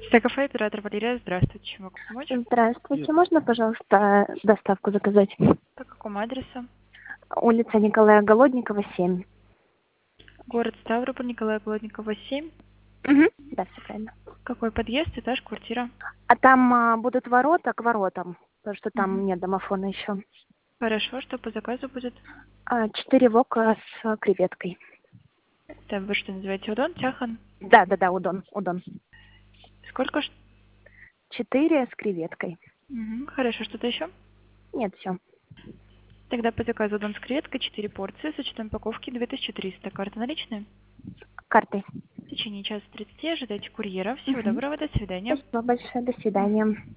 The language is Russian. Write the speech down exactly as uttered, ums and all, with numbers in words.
Кафе, оператор Валерия, здравствуйте. Чем могу помочь? Здравствуйте. Можно, пожалуйста, доставку заказать? По какому адресу? Улица Николая Голодникова, семь. Город Ставрополь, Николая Голодникова, семь. Угу. Да, все правильно. Какой подъезд, этаж, квартира? А там а, будут ворота к воротам, потому что Мгм. там нет домофона еще. Хорошо, что по заказу будет? А, четыре вока с креветкой. Это вы что называете, удон, тяхан? Да, да, да, удон, удон. Сколько? ж- Четыре с креветкой. Мгм. Хорошо, что-то еще? Нет, все. Тогда по заказу удон с креветкой, четыре порции, с учетом упаковки две тысячи триста. Карта наличная? Картой. В течение часа тридцати ожидайте курьера. Всего Угу. доброго, до свидания. Спасибо большое. До Мгм. свидания.